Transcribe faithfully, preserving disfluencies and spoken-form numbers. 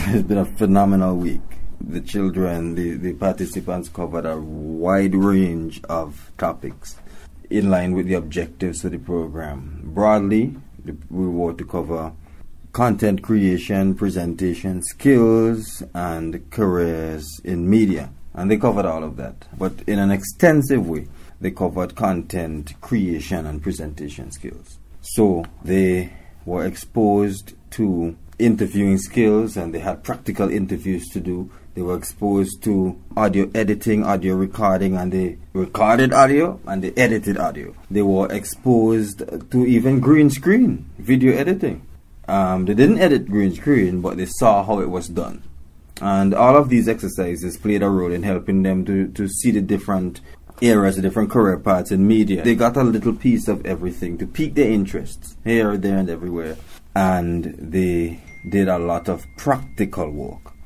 it's been a phenomenal week. The children, the, the participants covered a wide range of topics in line with the objectives of the program. Broadly, we were to cover content creation, presentation, skills, and careers in media. And they covered all of that. But in an extensive way, they covered content creation and presentation skills. So they were exposed to interviewing skills, and they had practical interviews to do. They were exposed to audio editing, audio recording, and they recorded audio and they edited audio. They were exposed to even green screen video editing. Um, they didn't edit green screen, but they saw how it was done. And all of these exercises played a role in helping them to, to see the different areas, the different career paths in media. They got a little piece of everything to pique their interests here, there, and everywhere. And they did a lot of practical work.